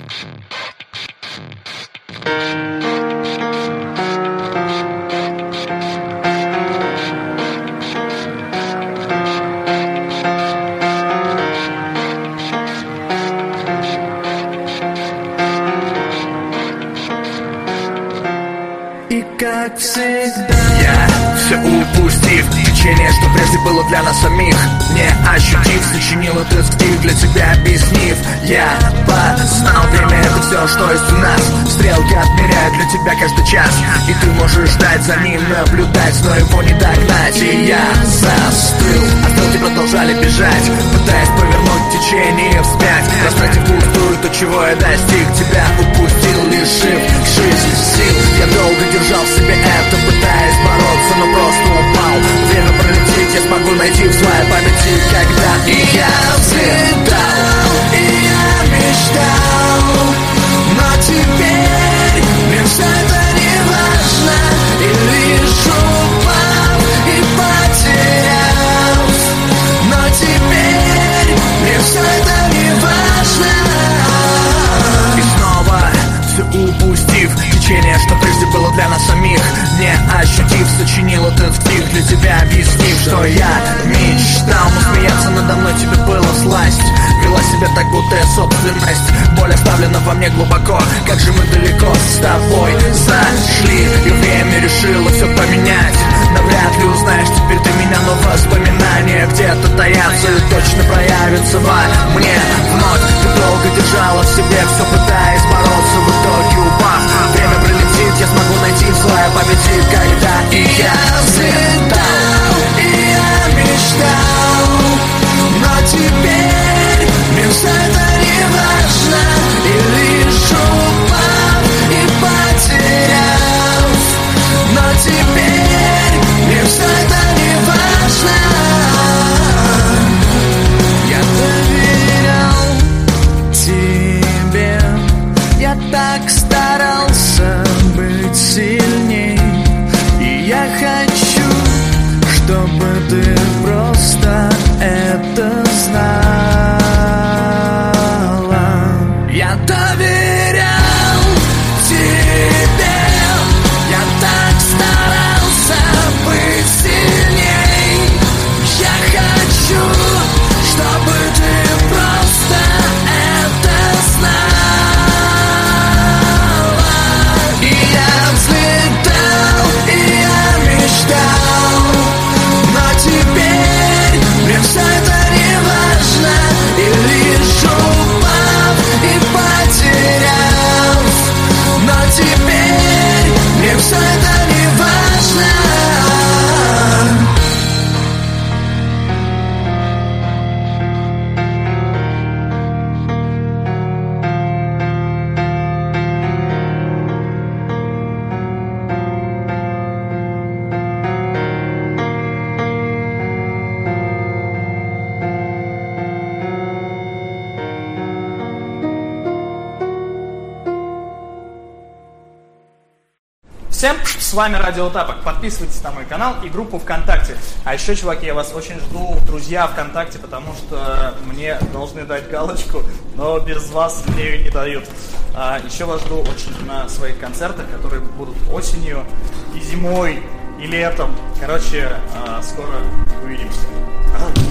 Как всегда, я все упустив течение, что прежде было для нас самих. Не ощутив, сочинил этот стих для тебя, объяснив. Я познал, время это все, что есть у нас. Стрелки отмеряют для тебя каждый час, и ты можешь ждать за ним, наблюдать, но его не догнать. И я застыл, а стрелки продолжали бежать, пытаясь повернуть течение вспять, растратив пустую то, чего я достиг. Тебя упустил, лишив жизни сил. Я долго держал в себе это, пытаясь бороться, но просто упал. Время пролетит, я смогу найти в своей памяти, когда и я взлетал, и я мечтал. Но теперь мне все это не важно, и лишь упал и потерял. Но теперь мне все это не важно. И снова все упустив течение, что прежде было для нас самих. Не ощутив, сочинил этот стих для тебя, объяснив, что я мечтал. Но смеяться надо мной тебе было всласть. Вела себя так, будто я собственность. Боль оставлена во мне глубоко. Как же мы далеко с тобой зашли, и время решило все поменять. Навряд ли узнаешь теперь ты меня, но воспоминания где-то таятся и точно проявятся во мне вновь. Ты долго держала в себе все, пытаясь бороться, в итоге упав. Время пролетит, я смогу найти в своей памяти, когда и я взлетал, и я мечтал. Но теперь мне все это не важно, и лишь упал и потерял. Но теперь мне все это не важно. Я доверял тебе, я так старался быть сильней, и я хочу, чтобы ты просто это знала. Я доверял тебе, я так старался быть сильней. Я хочу, чтобы ты просто это знала. И я взлетал, и я мечтал. Но теперь мне все это не важно, и лишь упал и потерял. Но теперь мне все это не важно. Всем с вами Радио Тапок. Подписывайтесь на мой канал и группу ВКонтакте. А еще, чуваки, я вас очень жду, друзья, ВКонтакте, потому что мне должны дать галочку, но без вас мне ее не дают. Еще вас жду очень на своих концертах, которые будут осенью и зимой, и летом. Короче, скоро увидимся.